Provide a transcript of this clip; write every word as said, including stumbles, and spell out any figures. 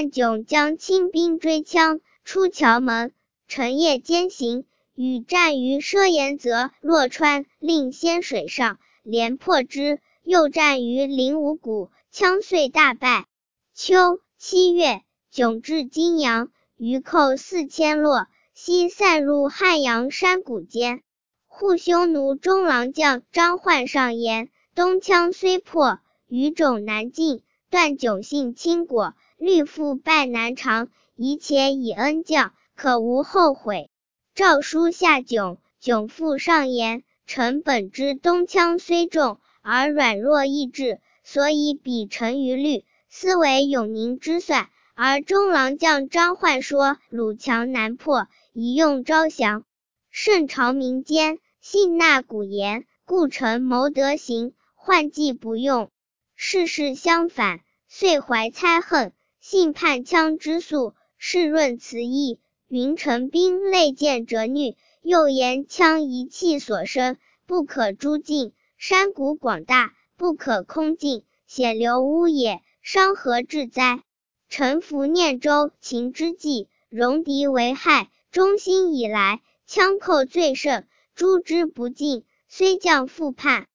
段炯将亲兵追羌，出谯门，乘夜兼行，与战于奢颜泽、洛川，令先水上，连破之。又战于灵武谷，羌遂大败。秋七月，炯至金阳，余寇四千落，悉散入汉阳山谷间。护匈奴中郎将张焕上言：东羌虽破，余种难进。段炯性轻果，虑复败难长，宜且以恩将，可无后悔。诏书下炯，炯复上言：臣本知东羌虽众，而软弱易至，所以比臣于虑，思为永宁之算。而中郎将张焕说鲁强难破，宜用招降。圣朝民间，信纳古言，故臣谋得行，换计不用。事事相反，遂怀猜恨，信叛羌之诉，示润辞意，云陈兵累见折虐，又言羌一气所生，不可诛尽，山谷广大，不可空尽，险流污也，伤何至哉？臣服念州秦之计，戎狄为害，中兴以来，羌寇最盛，诛之不尽，虽将复叛，